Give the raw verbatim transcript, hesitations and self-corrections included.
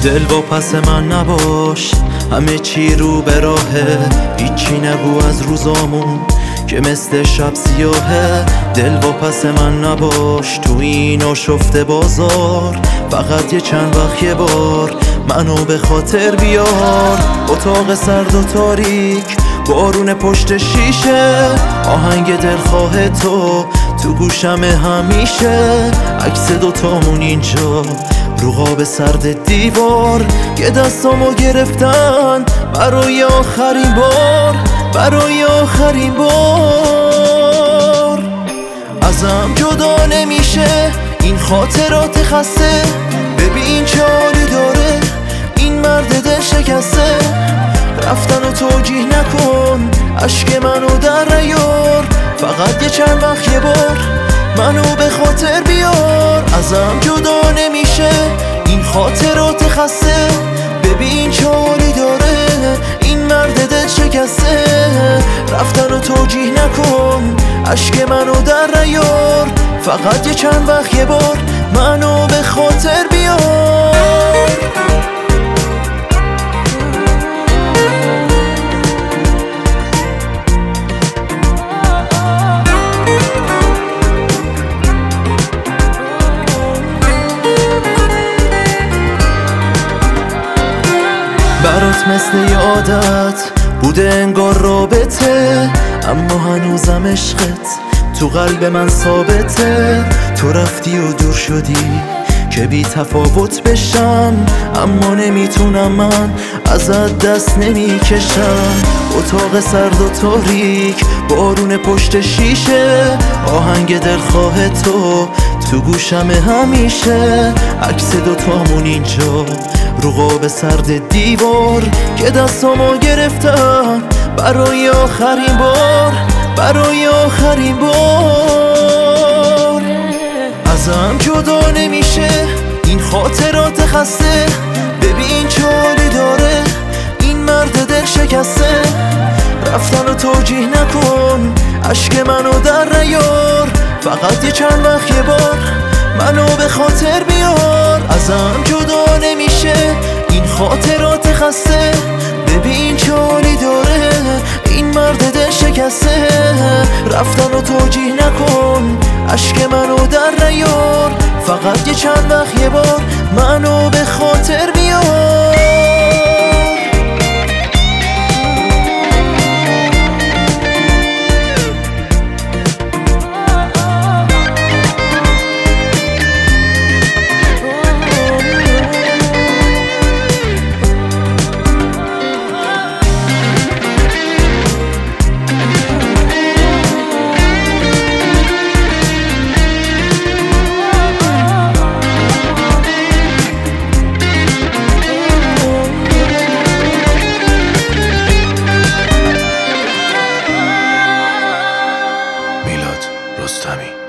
دل با پس من نباش، همه چی رو به راهه، هیچی نگو از روزامون که مثل شب سیاهه. دل با پس من نباش تو این آشفته بازار، فقط یه چند وقت یه بار منو به خاطر بیار. اتاق سرد و تاریک، بارون پشت شیشه، آهنگ دلخواه تو تو گوشم همیشه. عکس دوتامون اینجا رو قاب سرد دیوار، که دستامو گرفتن برای آخرین بار، برای آخرین بار. ازم جدا نمیشه این خاطرات خسته، ببین چه حالی داره این مرد دل شکسته. رفتن و توجیه نکن، اشک منو در نیار، فقط یه چند وقت یه بار منو به خاطر بیار. ازم جدا نمیشه این خاطرات خسته، ببین چه حالی داره این مرد دل شکسته. رفتن و توجیه نکن، اشک منو در نیار، فقط یه چند وقت یه بار منو به خاطر بیار. برات مثل یه عادت بوده انگار رابطه، اما هنوزم عشقت تو قلب من ثابته. تو رفتی و دور شدی که بی تفاوت بشم، اما نمیتونم من ازت دست نمیکشم. اتاق سرد و تاریک، بارون پشت شیشه، آهنگ دلخواه تو تو گوشم همیشه. عکس دوتامون اینجا رو قاب سرد دیوار، که دستامو گرفتم برای آخرین بار، برای آخرین بار. ازم جدا نمیشه این خاطرات خسته، ببین چه حالی داره این مرد دل شکسته. رفتن و توجیه نکن، اشک منو در نیار، فقط یه چند وقت یه بار منو به خاطر بیار. ازم جدا نمیشه این خاطرات خسته، ببین چه حالی داره این مرد دل شکسته. رفتن و توجیه نکن، اشک منو در نیار، فقط یه چند وقت یه بار منو به خاطر بیار. رستمی